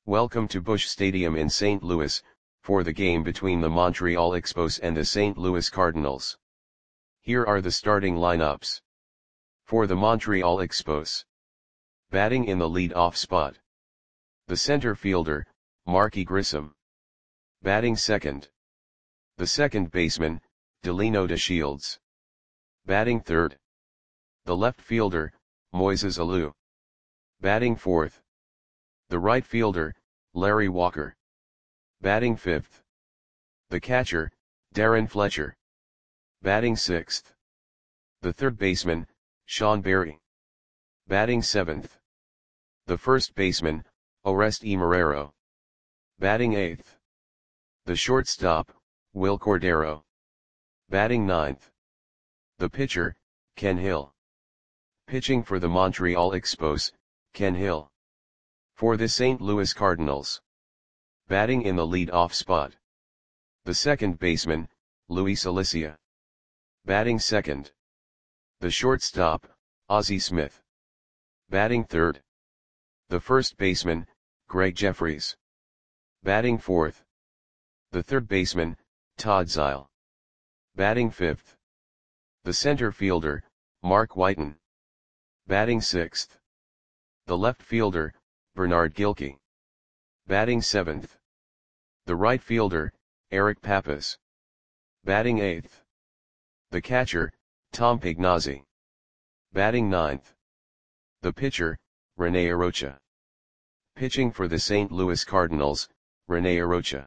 Welcome to Busch Stadium in St. Louis, for the game between the Montreal Expos and the St. Louis Cardinals. Here are the starting lineups. For the Montreal Expos. Batting in the lead-off spot. The center fielder, Marky Grissom. Batting second. The second baseman, Delino DeShields. Batting third. The left fielder, Moises Alou. Batting fourth. The right fielder, Larry Walker. Batting fifth. The catcher, Darren Fletcher. Batting sixth. The third baseman, Sean Berry. Batting seventh. The first baseman, Oreste Marrero. Batting eighth. The shortstop, Wil Cordero. Batting ninth. The pitcher, Ken Hill. Pitching for the Montreal Expos, Ken Hill. For the St. Louis Cardinals. Batting in the lead-off spot. The second baseman, Luis Alicia. Batting second. The shortstop, Ozzie Smith. Batting third. The first baseman, Greg Jeffries. Batting fourth. The third baseman, Todd Zeile. Batting fifth. The center fielder, Mark Whiten. Batting sixth. The left fielder, Bernard Gilkey. Batting seventh. The right fielder, Eric Pappas. Batting eighth. The catcher, Tom Pagnozzi. Batting ninth. The pitcher, Rene Arocha. Pitching for the St. Louis Cardinals, Rene Arocha.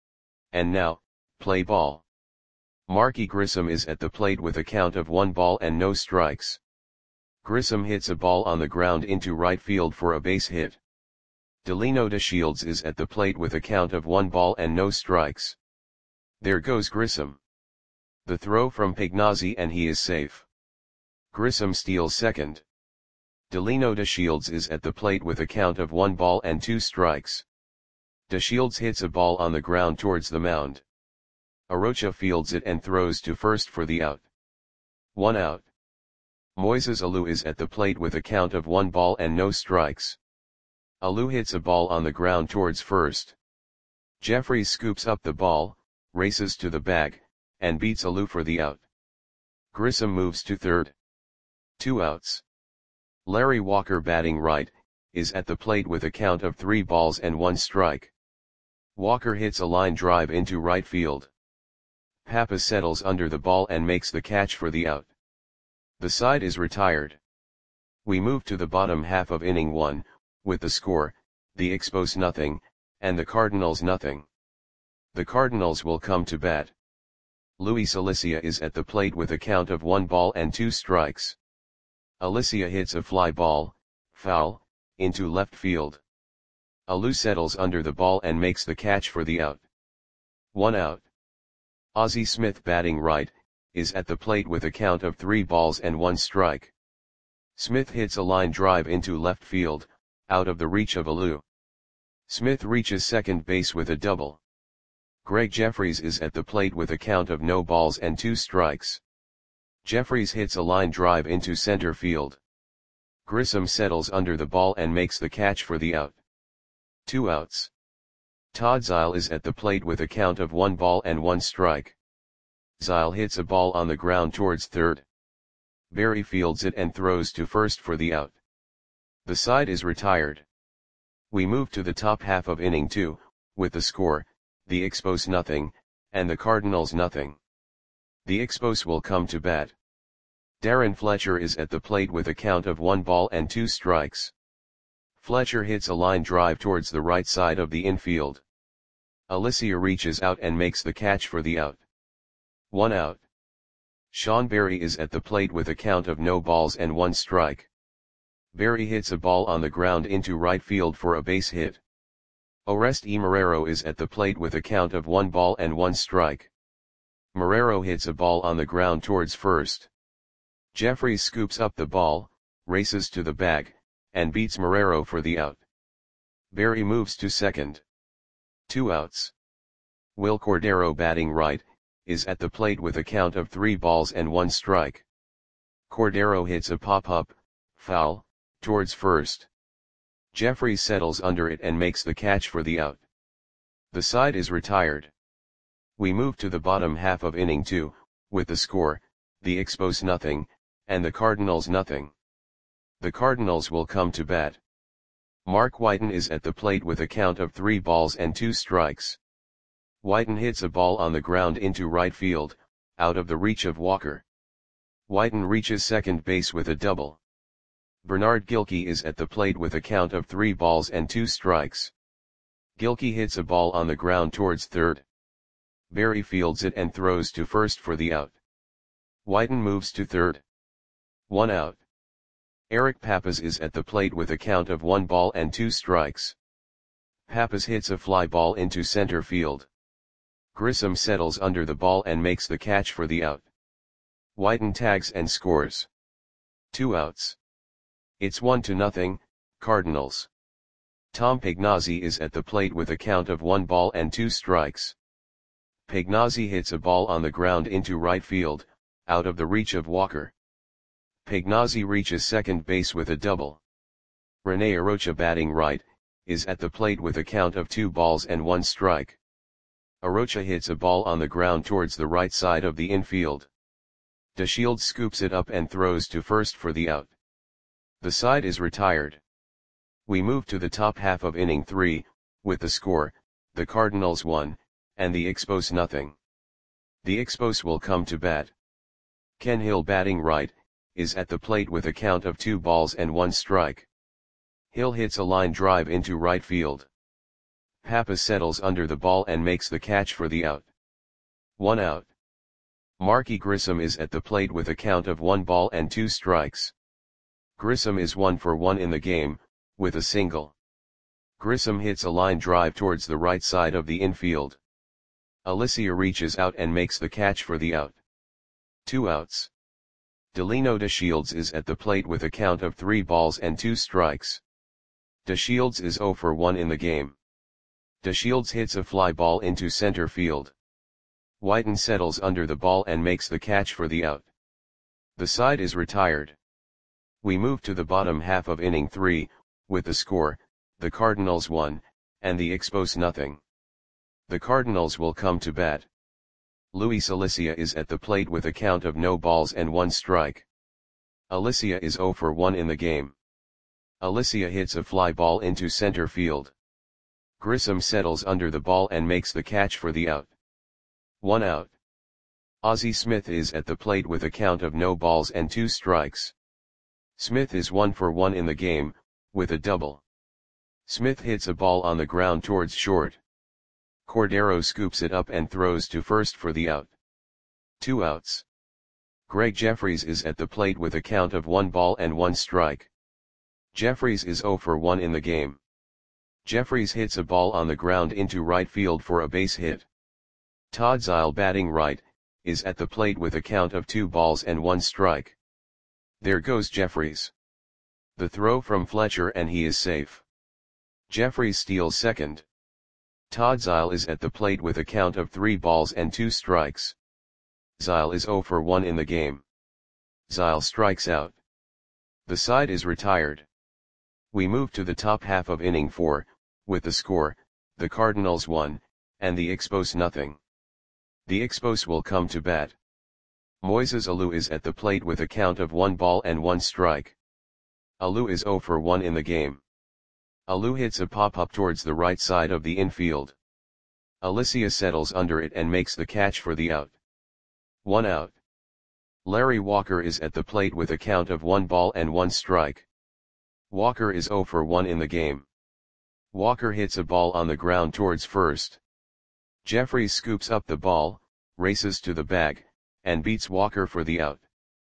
And now, play ball. Marky Grissom is at the plate with a count of 1 ball and no strikes. Grissom hits a ball on the ground into right field for a base hit. Delino DeShields is at the plate with a count of 1 ball and no strikes. There goes Grissom. The throw from Pagnozzi and he is safe. Grissom steals second. Delino DeShields is at the plate with a count of 1 ball and 2 strikes. DeShields hits a ball on the ground towards the mound. Arocha fields it and throws to first for the out. 1 out. Moises Alou is at the plate with a count of 1 ball and no strikes. Alou hits a ball on the ground towards first. Jeffries scoops up the ball, races to the bag, and beats Alou for the out. Grissom moves to third. 2 outs. Larry Walker, batting right, is at the plate with a count of 3 balls and 1 strike. Walker hits a line drive into right field. Pappas settles under the ball and makes the catch for the out. The side is retired. We move to the bottom half of inning 1, with the score, the Expos 0, and the Cardinals 0. The Cardinals will come to bat. Luis Alicia is at the plate with a count of 1 ball and 2 strikes. Alicia hits a fly ball, foul, into left field. Alou settles under the ball and makes the catch for the out. 1 out. Ozzie Smith, batting right, is at the plate with a count of 3 balls and 1 strike. Smith hits a line drive into left field, out of the reach of Alou. Smith reaches second base with a double. Greg Jeffries is at the plate with a count of no balls and 2 strikes. Jeffries hits a line drive into center field. Grissom settles under the ball and makes the catch for the out. 2 outs. Todd Zeile is at the plate with a count of 1 ball and 1 strike. Zeile hits a ball on the ground towards third. Berry fields it and throws to first for the out. The side is retired. We move to the top half of inning 2, with the score, the Expos 0, and the Cardinals 0. The Expos will come to bat. Darren Fletcher is at the plate with a count of 1 ball and 2 strikes. Fletcher hits a line drive towards the right side of the infield. Alicia reaches out and makes the catch for the out. 1 out. Sean Berry is at the plate with a count of no balls and 1 strike. Berry hits a ball on the ground into right field for a base hit. Oreste Marrero is at the plate with a count of 1 ball and 1 strike. Marrero hits a ball on the ground towards first. Jeffries scoops up the ball, races to the bag, and beats Marrero for the out. Berry moves to second. 2 outs. Wil Cordero, batting right, is at the plate with a count of 3 balls and 1 strike. Cordero hits a pop-up, foul, towards first. Jeffries settles under it and makes the catch for the out. The side is retired. We move to the bottom half of inning 2, with the score, the Expos nothing, and the Cardinals nothing. The Cardinals will come to bat. Mark Whiten is at the plate with a count of 3 balls and 2 strikes. Whiten hits a ball on the ground into right field, out of the reach of Walker. Whiten reaches second base with a double. Bernard Gilkey is at the plate with a count of 3 balls and 2 strikes. Gilkey hits a ball on the ground towards third. Barry fields it and throws to first for the out. Whiten moves to third. 1 out. Eric Pappas is at the plate with a count of 1 ball and 2 strikes. Pappas hits a fly ball into center field. Grissom settles under the ball and makes the catch for the out. Whiten tags and scores. 2 outs. It's 1-0, Cardinals. Tom Pagnozzi is at the plate with a count of 1 ball and 2 strikes. Pagnozzi hits a ball on the ground into right field, out of the reach of Walker. Pagnozzi reaches second base with a double. Rene Arocha, batting right, is at the plate with a count of 2 balls and 1 strike. Arocha hits a ball on the ground towards the right side of the infield. DeShields scoops it up and throws to first for the out. The side is retired. We move to the top half of inning 3, with the score, the Cardinals 1, and the Expos nothing. The Expos will come to bat. Ken Hill, batting right, is at the plate with a count of 2 balls and 1 strike. Hill hits a line drive into right field. Pappas settles under the ball and makes the catch for the out. 1 out. Marky Grissom is at the plate with a count of 1 ball and 2 strikes. Grissom is 1 for 1 in the game, with a single. Grissom hits a line drive towards the right side of the infield. Alicia reaches out and makes the catch for the out. 2 outs. Delino DeShields is at the plate with a count of 3 balls and 2 strikes. DeShields is 0 for 1 in the game. DeShields hits a fly ball into center field. Whiten settles under the ball and makes the catch for the out. The side is retired. We move to the bottom half of inning 3, with the score, the Cardinals 1, and the Expos nothing. The Cardinals will come to bat. Luis Alicia is at the plate with a count of no balls and 1 strike. Alicia is 0 for 1 in the game. Alicia hits a fly ball into center field. Grissom settles under the ball and makes the catch for the out. 1 out. Ozzie Smith is at the plate with a count of no balls and 2 strikes. Smith is 1 for 1 in the game, with a double. Smith hits a ball on the ground towards short. Cordero scoops it up and throws to first for the out. 2 outs. Greg Jeffries is at the plate with a count of 1 ball and 1 strike. Jeffries is 0 for 1 in the game. Jeffries hits a ball on the ground into right field for a base hit. Todd Zeile, batting right, is at the plate with a count of 2 balls and 1 strike. There goes Jeffries. The throw from Fletcher and he is safe. Jeffries steals second. Todd Zeile is at the plate with a count of 3 balls and 2 strikes. Zeile is 0 for 1 in the game. Zeile strikes out. The side is retired. We move to the top half of inning 4, with the score, the Cardinals 1, and the Expos nothing. The Expos will come to bat. Moises Alou is at the plate with a count of 1 ball and 1 strike. Alou is 0 for 1 in the game. Alou hits a pop-up towards the right side of the infield. Alicia settles under it and makes the catch for the out. 1 out. Larry Walker is at the plate with a count of 1 ball and 1 strike. Walker is 0 for 1 in the game. Walker hits a ball on the ground towards first. Jeffries scoops up the ball, races to the bag, and beats Walker for the out.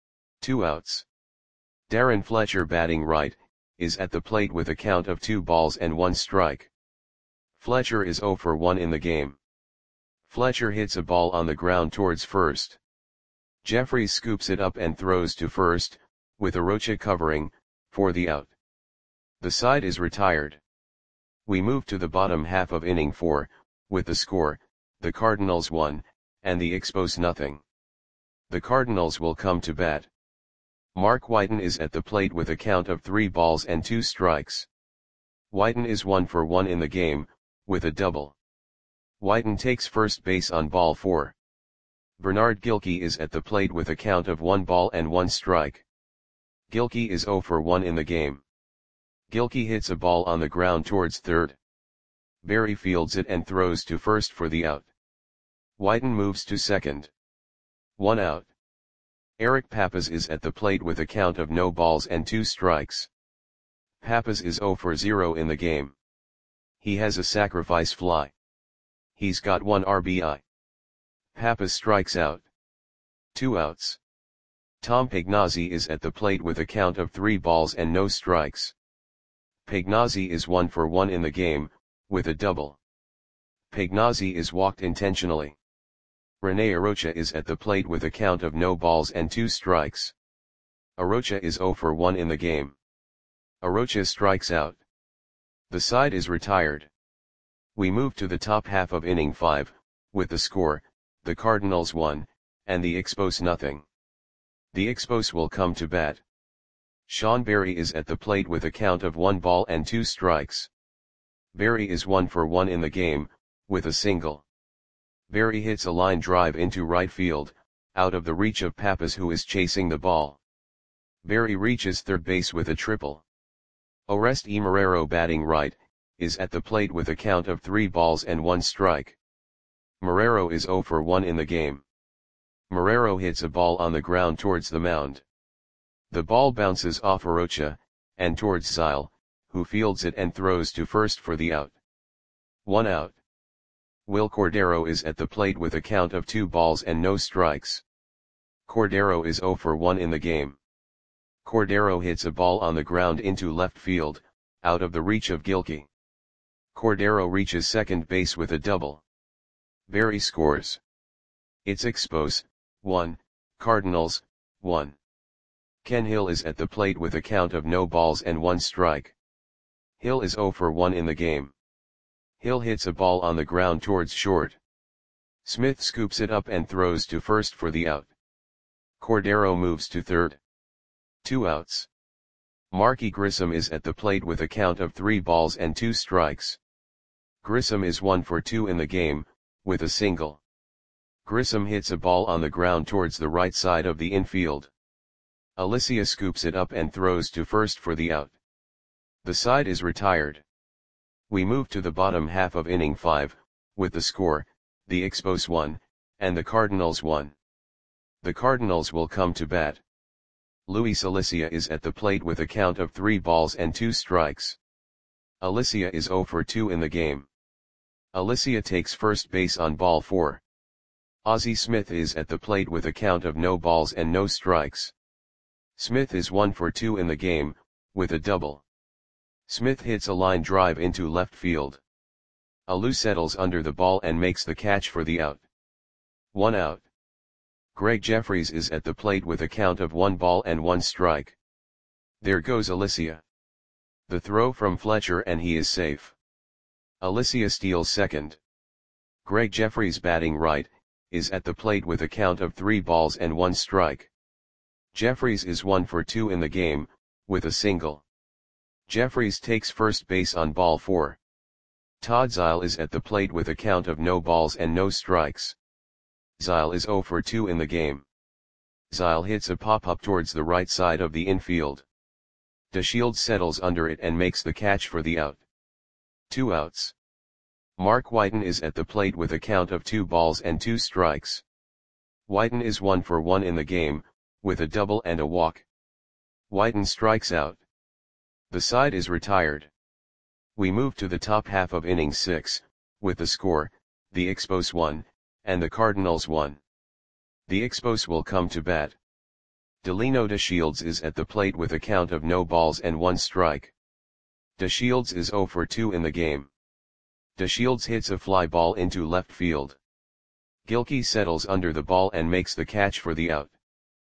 2 outs. Darren Fletcher, batting right, is at the plate with a count of 2 balls and 1 strike. Fletcher is 0 for 1 in the game. Fletcher hits a ball on the ground towards first. Jeffries scoops it up and throws to first, with Arocha covering, for the out. The side is retired. We move to the bottom half of inning 4, with the score, the Cardinals 1, and the Expos nothing. The Cardinals will come to bat. Mark Whiten is at the plate with a count of 3 balls and 2 strikes. Whiten is 1 for 1 in the game, with a double. Whiten takes first base on ball 4. Bernard Gilkey is at the plate with a count of 1 ball and 1 strike. Gilkey is 0 for 1 in the game. Gilkey hits a ball on the ground towards third. Berry fields it and throws to first for the out. Whiten moves to second. 1 out. Eric Pappas is at the plate with a count of no balls and 2 strikes. Pappas is 0 for 0 in the game. He has a sacrifice fly. He's got 1 RBI. Pappas strikes out. 2 outs. Tom Pagnozzi is at the plate with a count of 3 balls and no strikes. Pagnozzi is 1 for 1 in the game, with a double. Pagnozzi is walked intentionally. Rene Arocha is at the plate with a count of no balls and 2 strikes. Arocha is 0 for 1 in the game. Arocha strikes out. The side is retired. We move to the top half of inning 5, with the score, the Cardinals 1, and the Expos nothing. The Expos will come to bat. Sean Berry is at the plate with a count of 1 ball and 2 strikes. Berry is 1 for 1 in the game, with a single. Berry hits a line drive into right field, out of the reach of Pappas who is chasing the ball. Berry reaches third base with a triple. Orest E. Marrero, batting right, is at the plate with a count of 3 balls and 1 strike. Marrero is 0 for 1 in the game. Marrero hits a ball on the ground towards the mound. The ball bounces off Arocha, and towards Zile, who fields it and throws to first for the out. 1 out. Will Cordero is at the plate with a count of 2 balls and no strikes. Cordero is 0 for 1 in the game. Cordero hits a ball on the ground into left field, out of the reach of Gilkey. Cordero reaches second base with a double. Berry scores. It's Expos, 1, Cardinals, 1. Ken Hill is at the plate with a count of no balls and 1 strike. Hill is 0 for 1 in the game. Hill hits a ball on the ground towards short. Smith scoops it up and throws to first for the out. Cordero moves to third. 2 outs. Marky Grissom is at the plate with a count of 3 balls and 2 strikes. Grissom is 1 for 2 in the game, with a single. Grissom hits a ball on the ground towards the right side of the infield. Alicia scoops it up and throws to first for the out. The side is retired. We move to the bottom half of inning 5, with the score, the Expos 1, and the Cardinals 1. The Cardinals will come to bat. Luis Alicia is at the plate with a count of 3 balls and 2 strikes. Alicia is 0 for 2 in the game. Alicia takes first base on ball 4. Ozzie Smith is at the plate with a count of no balls and no strikes. Smith is 1 for 2 in the game, with a double. Smith hits a line drive into left field. Alou settles under the ball and makes the catch for the out. 1 out. Greg Jeffries is at the plate with a count of 1 ball and 1 strike. There goes Alicia. The throw from Fletcher and he is safe. Alicia steals second. Greg Jeffries, batting right, is at the plate with a count of 3 balls and 1 strike. Jeffries is 1 for 2 in the game, with a single. Jeffries takes first base on ball 4. Todd Zile is at the plate with a count of no balls and no strikes. Zile is 0 for 2 in the game. Zile hits a pop-up towards the right side of the infield. DeShields settles under it and makes the catch for the out. 2 outs. Mark Whiten is at the plate with a count of 2 balls and 2 strikes. Whiten is 1 for 1 in the game, with a double and a walk. Whiten strikes out. The side is retired. We move to the top half of inning 6, with the score, the Expos 1, and the Cardinals 1. The Expos will come to bat. Delino DeShields is at the plate with a count of no balls and 1 strike. DeShields is 0 for 2 in the game. DeShields hits a fly ball into left field. Gilkey settles under the ball and makes the catch for the out.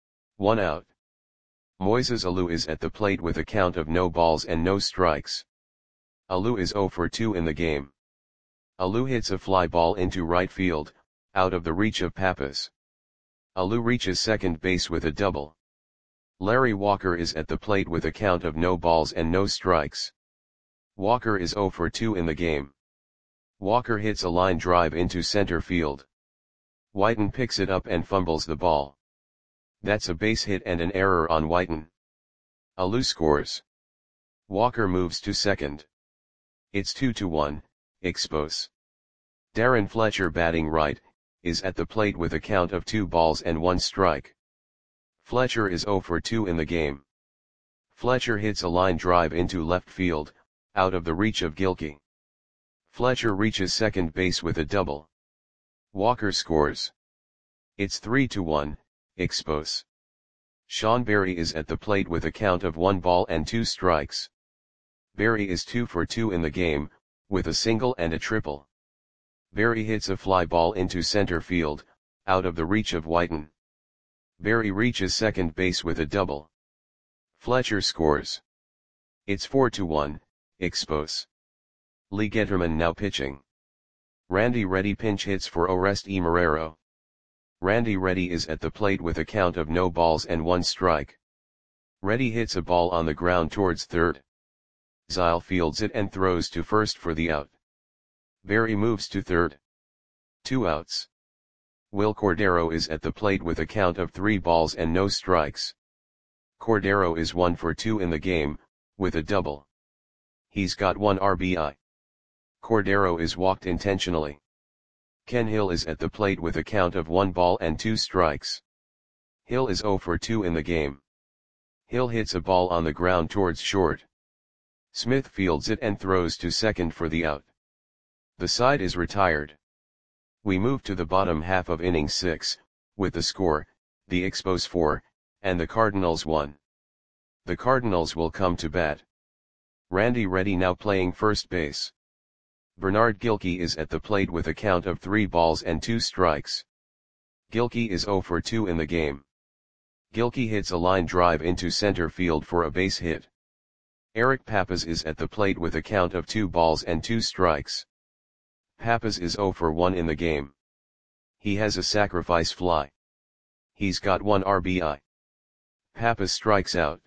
1 out. Moises Alou is at the plate with a count of no balls and no strikes. Alou is 0 for 2 in the game. Alou hits a fly ball into right field, out of the reach of Pappas. Alou reaches second base with a double. Larry Walker is at the plate with a count of no balls and no strikes. Walker is 0 for 2 in the game. Walker hits a line drive into center field. Whiten picks it up and fumbles the ball. That's a base hit and an error on Whiten. Alou scores. Walker moves to second. It's 2-1, Expos. Darren Fletcher, batting right, is at the plate with a count of 2 balls and 1 strike. Fletcher is 0 for 2 in the game. Fletcher hits a line drive into left field, out of the reach of Gilkey. Fletcher reaches second base with a double. Walker scores. It's 3-1, Expos. Sean Berry is at the plate with a count of 1 ball and 2 strikes. Berry is 2 for 2 in the game, with a single and a triple. Berry hits a fly ball into center field, out of the reach of Whiten. Berry reaches second base with a double. Fletcher scores. It's 4-1, Expos. Lee Getterman now pitching. Randy Reddy pinch hits for Oreste Marrero. Randy Reddy is at the plate with a count of no balls and 1 strike. Reddy hits a ball on the ground towards third. Zile fields it and throws to first for the out. Berry moves to third. 2 outs. Will Cordero is at the plate with a count of 3 balls and no strikes. Cordero is 1 for 2 in the game, with a double. He's got 1 RBI. Cordero is walked intentionally. Ken Hill is at the plate with a count of 1 ball and 2 strikes. Hill is 0 for 2 in the game. Hill hits a ball on the ground towards short. Smith fields it and throws to second for the out. The side is retired. We move to the bottom half of inning 6, with the score, the Expos 4, and the Cardinals 1. The Cardinals will come to bat. Randy Reddy now playing first base. Bernard Gilkey is at the plate with a count of 3 balls and 2 strikes. Gilkey is 0 for 2 in the game. Gilkey hits a line drive into center field for a base hit. Eric Pappas is at the plate with a count of 2 balls and 2 strikes. Pappas is 0 for 1 in the game. He has a sacrifice fly. He's got 1 RBI. Pappas strikes out.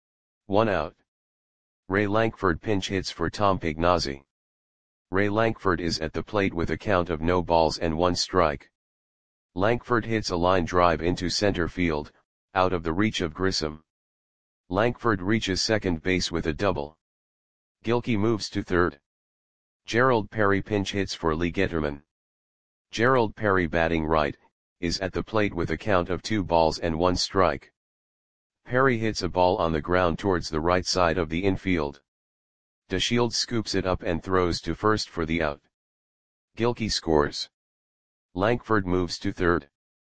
1 out. Ray Lankford pinch hits for Tom Pignazzi. Ray Lankford is at the plate with a count of no balls and 1 strike. Lankford hits a line drive into center field, out of the reach of Grissom. Lankford reaches second base with a double. Gilkey moves to third. Gerald Perry pinch hits for Lee Getterman. Gerald Perry, batting right, is at the plate with a count of 2 balls and 1 strike. Perry hits a ball on the ground towards the right side of the infield. DeShields scoops it up and throws to first for the out. Gilkey scores. Lankford moves to third.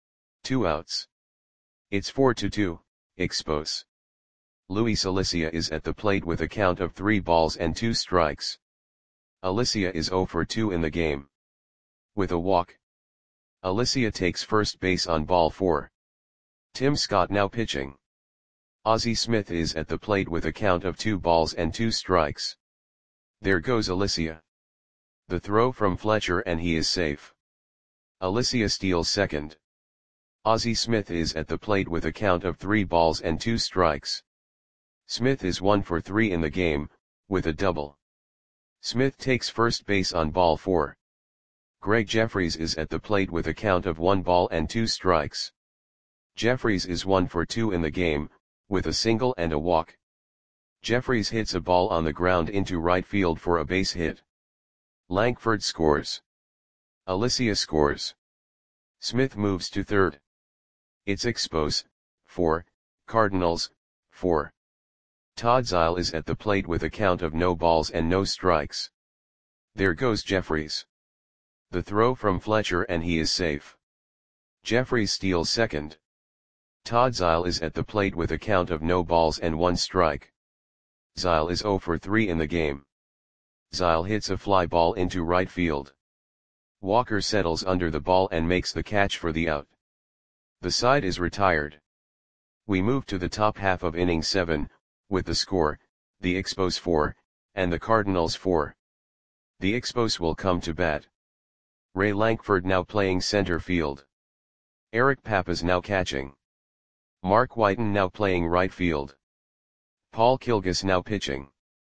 2 outs. It's 4-2, Expos. Luis Alicia is at the plate with a count of 3 balls and 2 strikes. Alicia is 0 for 2 in the game. With a walk. Alicia takes first base on ball 4. Tim Scott now pitching. Ozzie Smith is at the plate with a count of 2 balls and 2 strikes. There goes Alicia. The throw from Fletcher and he is safe. Alicia steals second. Ozzie Smith is at the plate with a count of 3 balls and 2 strikes. Smith is 1 for 3 in the game, with a double. Smith takes first base on ball 4. Greg Jeffries is at the plate with a count of 1 ball and 2 strikes. Jeffries is 1 for 2 in the game, with a single and a walk. Jeffries hits a ball on the ground into right field for a base hit. Lankford scores. Alicia scores. Smith moves to third. It's Expos, 4, Cardinals, 4. Todd Zile is at the plate with a count of no balls and no strikes. There goes Jeffries. The throw from Fletcher and he is safe. Jeffries steals second. Todd Zile is at the plate with a count of no balls and 1 strike. Zile is 0 for 3 in the game. Zile hits a fly ball into right field. Walker settles under the ball and makes the catch for the out. The side is retired. We move to the top half of inning 7, with the score, the Expos 4, and the Cardinals 4. The Expos will come to bat. Ray Lankford now playing center field. Eric Pappas now catching. Mark Whiten now playing right field. Paul Kilgus now pitching.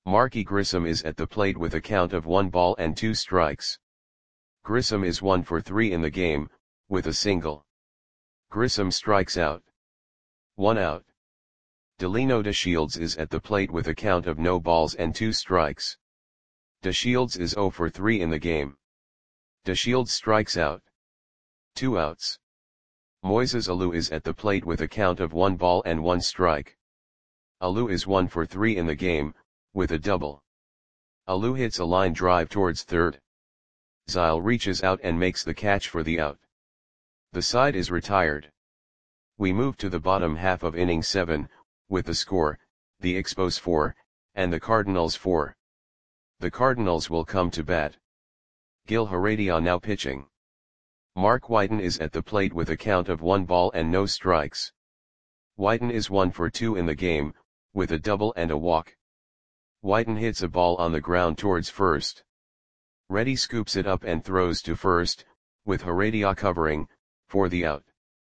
Marky Grissom is at the plate with a count of 1 ball and 2 strikes. Grissom is 1 for 3 in the game, with a single. Grissom strikes out. 1 out. Delino DeShields is at the plate with a count of no balls and 2 strikes. DeShields is 0 for 3 in the game. DeShields strikes out. 2 outs. Moises Alou is at the plate with a count of 1 ball and 1 strike. Alou is 1 for 3 in the game, with a double. Alou hits a line drive towards third. Zyle reaches out and makes the catch for the out. The side is retired. We move to the bottom half of inning 7, with the score, the Expos 4, and the Cardinals 4. The Cardinals will come to bat. Gil Heredia now pitching. Mark Whiten is at the plate with a count of 1 ball and no strikes. Whiten is 1 for 2 in the game, with a double and a walk. Whiten hits a ball on the ground towards first. Reddy scoops it up and throws to first, with Heredia covering, for the out.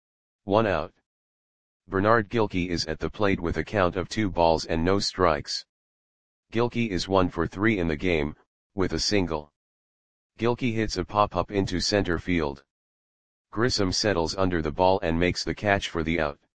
1 out. Bernard Gilkey is at the plate with a count of 2 balls and no strikes. Gilkey is 1 for 3 in the game, with a single. Gilkey hits a pop-up into center field. Grissom settles under the ball and makes the catch for the out.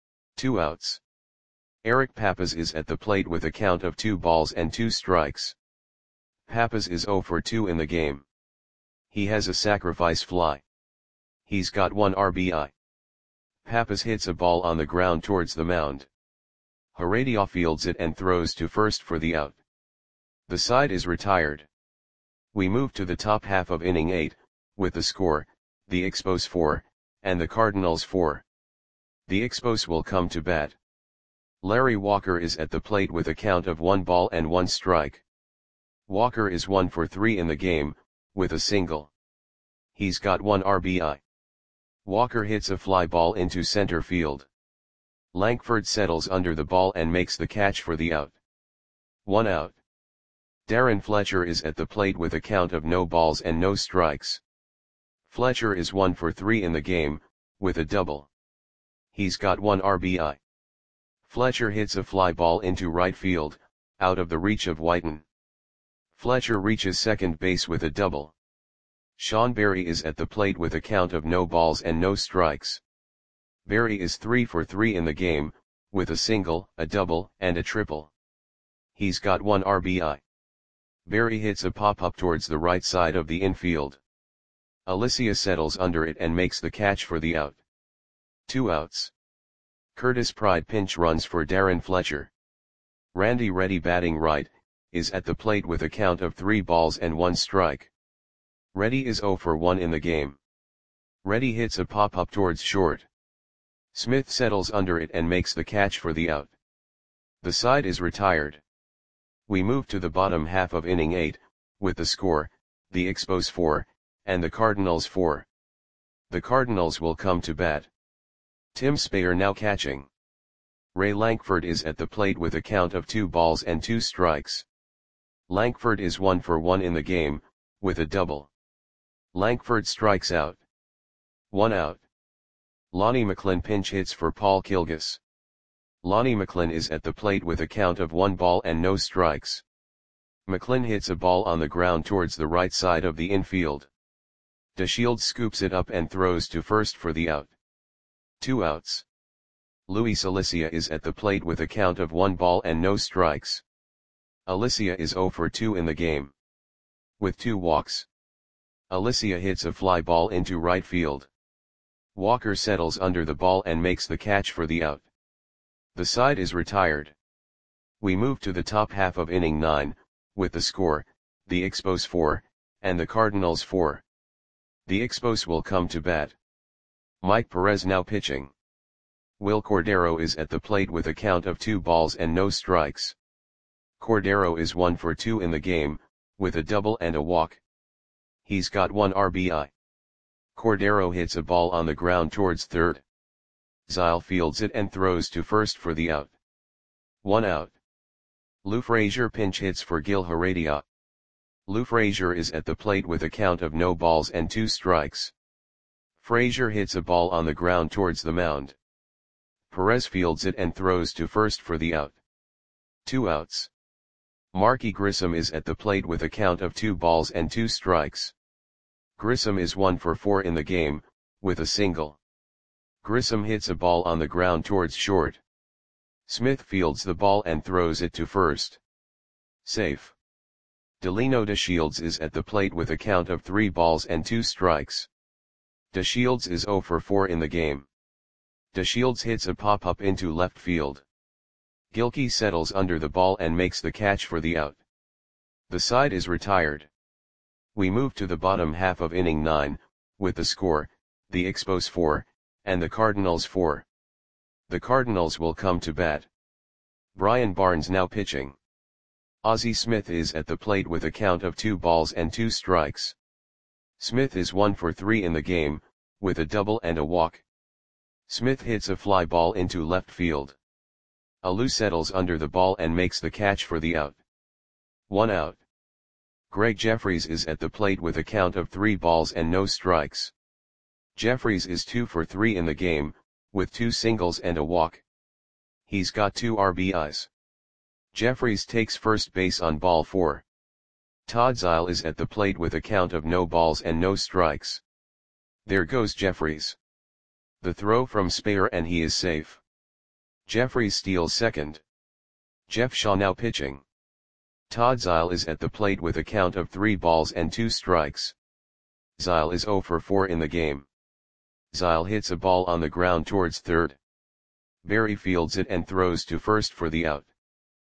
2 outs. Eric Pappas is at the plate with a count of 2 balls and 2 strikes. Pappas is 0 for 2 in the game. He has a sacrifice fly. He's got 1 RBI. Pappas hits a ball on the ground towards the mound. Heredia fields it and throws to first for the out. The side is retired. We move to the top half of inning 8, with the score, the Expos 4, and the Cardinals 4. The Expos will come to bat. Larry Walker is at the plate with a count of 1 ball and 1 strike. Walker is 1 for 3 in the game, with a single. He's got 1 RBI. Walker hits a fly ball into center field. Lankford settles under the ball and makes the catch for the out. 1 out. Darren Fletcher is at the plate with a count of no balls and no strikes. Fletcher is 1 for 3 in the game, with a double. He's got 1 RBI. Fletcher hits a fly ball into right field, out of the reach of Whiten. Fletcher reaches second base with a double. Sean Berry is at the plate with a count of no balls and no strikes. Berry is 3 for 3 in the game, with a single, a double, and a triple. He's got 1 RBI. Berry hits a pop-up towards the right side of the infield. Alicia settles under it and makes the catch for the out. 2 outs. Curtis Pride pinch runs for Darren Fletcher. Randy Reddy batting right, is at the plate with a count of 3 balls and 1 strike. Reddy is 0 for 1 in the game. Reddy hits a pop-up towards short. Smith settles under it and makes the catch for the out. The side is retired. We move to the bottom half of inning 8, with the score, the Expos 4, and the Cardinals 4. The Cardinals will come to bat. Tim Speyer now catching. Ray Lankford is at the plate with a count of 2 balls and 2 strikes. Lankford is 1 for 1 in the game, with a double. Lankford strikes out. 1 out. Lonnie McClin pinch hits for Paul Kilgus. Lonnie McClin is at the plate with a count of 1 ball and no strikes. McClin hits a ball on the ground towards the right side of the infield. DeShields scoops it up and throws to first for the out. 2 outs. Luis Alicia is at the plate with a count of 1 ball and no strikes. Alicia is 0 for 2 in the game. With 2 walks. Alicia hits a fly ball into right field. Walker settles under the ball and makes the catch for the out. The side is retired. We move to the top half of inning 9, with the score, the Expos 4, and the Cardinals 4. The Expos will come to bat. Mike Perez now pitching. Will Cordero is at the plate with a count of 2 balls and no strikes. Cordero is 1 for 2 in the game, with a double and a walk. He's got 1 RBI. Cordero hits a ball on the ground towards third. Zyle fields it and throws to first for the out. 1 out. Lou Frazier pinch hits for Gil Heredia. Lou Frazier is at the plate with a count of no balls and 2 strikes. Frazier hits a ball on the ground towards the mound. Perez fields it and throws to first for the out. 2 outs. Marky Grissom is at the plate with a count of 2 balls and 2 strikes. Grissom is 1 for 4 in the game, with a single. Grissom hits a ball on the ground towards short. Smith fields the ball and throws it to first. Safe. Delino DeShields is at the plate with a count of 3 balls and 2 strikes. DeShields is 0 for 4 in the game. DeShields hits a pop-up into left field. Gilkey settles under the ball and makes the catch for the out. The side is retired. We move to the bottom half of inning 9, with the score, the Expos 4, and the Cardinals 4. The Cardinals will come to bat. Brian Barnes now pitching. Ozzie Smith is at the plate with a count of 2 balls and 2 strikes. Smith is 1 for 3 in the game, with a double and a walk. Smith hits a fly ball into left field. Alou settles under the ball and makes the catch for the out. 1 out. Greg Jeffries is at the plate with a count of 3 balls and no strikes. Jeffries is 2 for 3 in the game, with 2 singles and a walk. He's got 2 RBIs. Jeffries takes first base on ball 4. Todd Zeile is at the plate with a count of no balls and no strikes. There goes Jeffries. The throw from Speyer and he is safe. Jeffries steals second. Jeff Shaw now pitching. Todd Zeile is at the plate with a count of 3 balls and 2 strikes. Zeile is 0 for 4 in the game. Zeile hits a ball on the ground towards third. Barry fields it and throws to first for the out.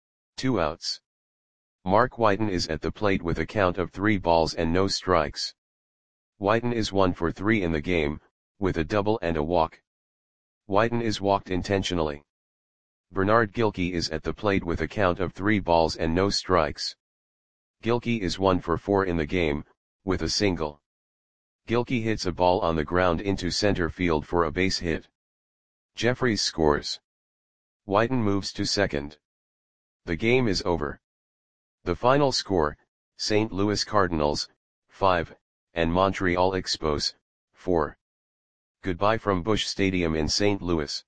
2 outs. Mark Whiten is at the plate with a count of 3 balls and no strikes. Whiten is 1 for 3 in the game, with a double and a walk. Whiten is walked intentionally. Bernard Gilkey is at the plate with a count of 3 balls and no strikes. Gilkey is 1 for 4 in the game, with a single. Gilkey hits a ball on the ground into center field for a base hit. Jeffries scores. Whiten moves to second. The game is over. The final score, St. Louis Cardinals, 5, and Montreal Expos, 4. Goodbye from Busch Stadium in St. Louis.